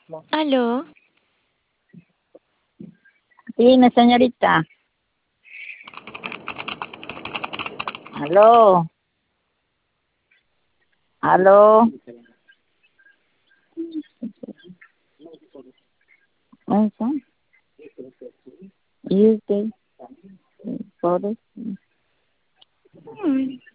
Aló, Dime, señorita. Aló, aló. Eso. ¿Y usted? ¿Por?